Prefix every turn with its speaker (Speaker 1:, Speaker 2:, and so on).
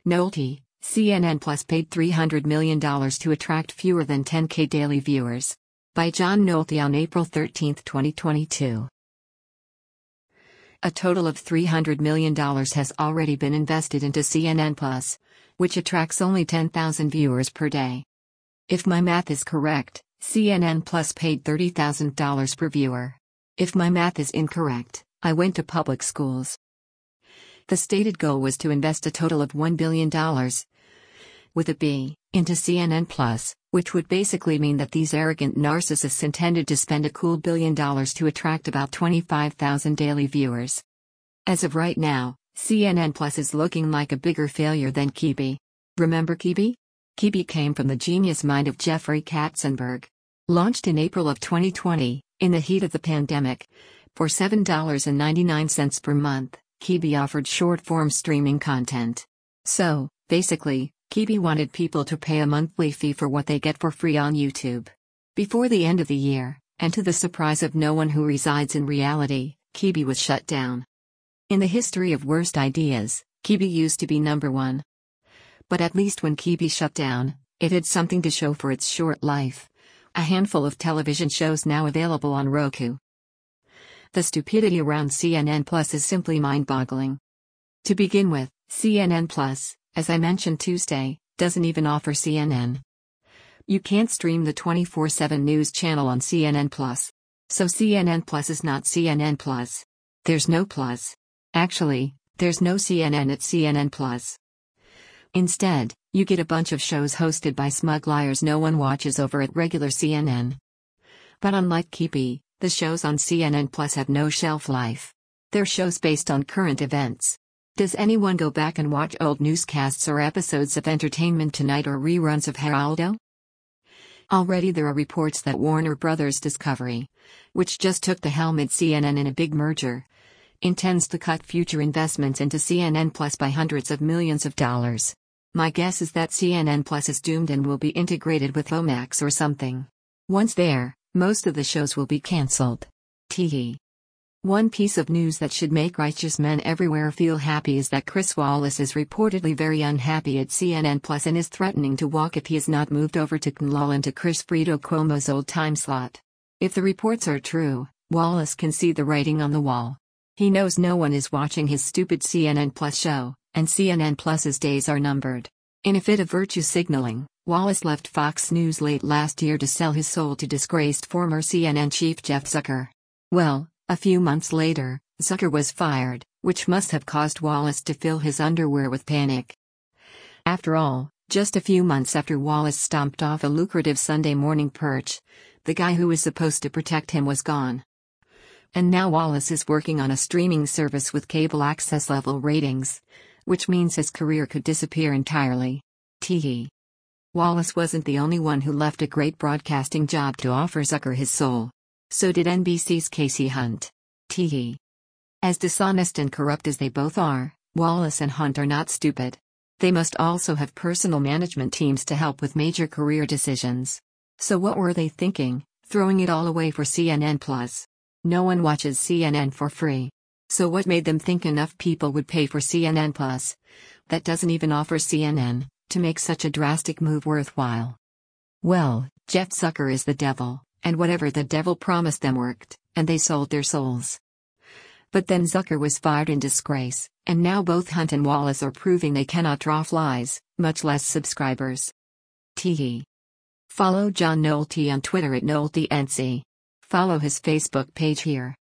Speaker 1: Nolte, CNN Plus paid $300 million to attract fewer than 10K daily viewers. By John Nolte on April 13, 2022. A total of $300 million has already been invested into CNN Plus, which attracts only 10,000 viewers per day. If my math is correct, CNN Plus paid $30,000 per viewer. If my math is incorrect, I went to public schools. The stated goal was to invest a total of $1 billion, with a B, into CNN Plus, which would basically mean that these arrogant narcissists intended to spend a cool $1 billion to attract about 25,000 daily viewers. As of right now, CNN Plus is looking like a bigger failure than Quibi. Remember Quibi? Quibi came from the genius mind of Jeffrey Katzenberg. Launched in April of 2020, in the heat of the pandemic, for $7.99 per month, Quibi offered short-form streaming content. So, basically, Quibi wanted people to pay a monthly fee for what they get for free on YouTube. Before the end of the year, and to the surprise of no one who resides in reality, Quibi was shut down. In the history of worst ideas, Quibi used to be number one. But at least when Quibi shut down, it had something to show for its short life. A handful of television shows now available on Roku. The stupidity around CNN Plus is simply mind-boggling. To begin with, CNN Plus, as I mentioned Tuesday, doesn't even offer CNN. You can't stream the 24/7 news channel on CNN Plus. So CNN Plus is not CNN Plus. There's no plus. Actually, there's no CNN at CNN Plus. Instead, you get a bunch of shows hosted by smug liars no one watches over at regular CNN. But unlike Quibi, the shows on CNN Plus have no shelf life. They're shows based on current events. Does anyone go back and watch old newscasts or episodes of Entertainment Tonight or reruns of Geraldo? Already there are reports that Warner Bros. Discovery, which just took the helm at CNN in a big merger, intends to cut future investments into CNN Plus by hundreds of millions of dollars. My guess is that CNN Plus is doomed and will be integrated with Omax or something. Once there, most of the shows will be cancelled. Tee. One piece of news that should make righteous men everywhere feel happy is that Chris Wallace is reportedly very unhappy at CNN Plus and is threatening to walk if he is not moved over to CNLL into Chris Frito Cuomo's old time slot. If the reports are true, Wallace can see the writing on the wall. He knows no one is watching his stupid CNN Plus show, and CNN Plus's days are numbered. In a fit of virtue signaling, Wallace left Fox News late last year to sell his soul to disgraced former CNN chief Jeff Zucker. Well, a few months later, Zucker was fired, which must have caused Wallace to fill his underwear with panic. After all, just a few months after Wallace stomped off a lucrative Sunday morning perch, the guy who was supposed to protect him was gone. And now Wallace is working on a streaming service with cable access level ratings, which means his career could disappear entirely. Tee. Wallace wasn't the only one who left a great broadcasting job to offer Zucker his soul. So did NBC's Casey Hunt. Tee. As dishonest and corrupt as they both are, Wallace and Hunt are not stupid. They must also have personal management teams to help with major career decisions. So what were they thinking, throwing it all away for CNN Plus? No one watches CNN for free. So what made them think enough people would pay for CNN Plus, that doesn't even offer CNN, to make such a drastic move worthwhile? Well, Jeff Zucker is the devil, and whatever the devil promised them worked, and they sold their souls. But then Zucker was fired in disgrace, and now both Hunt and Wallace are proving they cannot draw flies, much less subscribers. Tee. Follow John Nolte on Twitter at NolteNC. Follow his Facebook page here.